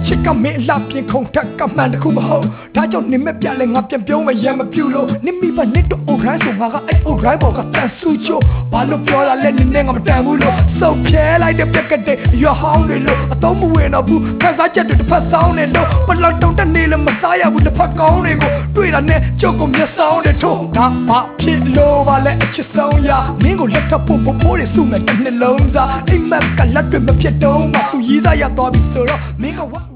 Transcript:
ချစ်ကမင်းအလှပြင်ခုံထက်ကမှန်တခုမဟုတ်ဒါကြောင့်နင်မဲ့ပြလဲငါပြန်ပြုံးမရမ်းမပြူလို့နင်မိဘနစ်တော့အိုရိုင်းဆိုငါကအဲ့အိုရိုင်းပေါ်ကတန်ဆူချိုဘာလို့ပြောတာလဲနင်နဲ့ငါမတန်ဘူးလို့စုပ်ဖြဲလိုက်တဲ့ပြက်ကတဲ့ရွာဟောင်းတွေလို့အတော့မဝင်တော့ဘူးခန်းစားချက်တွေတစ်ဖက်ဆောင်နေလို့ဘလောက်တုံတက်နေလဲမစားရဘူးတစ်ဖက်ကောင်းတွေကိုတွေ့တာနဲ့ကြုတ်ကိုမျက်စောင်းတွေထိုးဒါဘာဖြစ်လို့ပါလဲအချစ်ဆုံးရမင်းကိုလက်ထပ်ဖို့ပိုးတွေစုမဲ့တစ်နှလုံးသားအိမ်မက်ကလက်တွေမဖြစ်တော့မှသူရေးစားရသွားပြီဆိုတော့မင်းက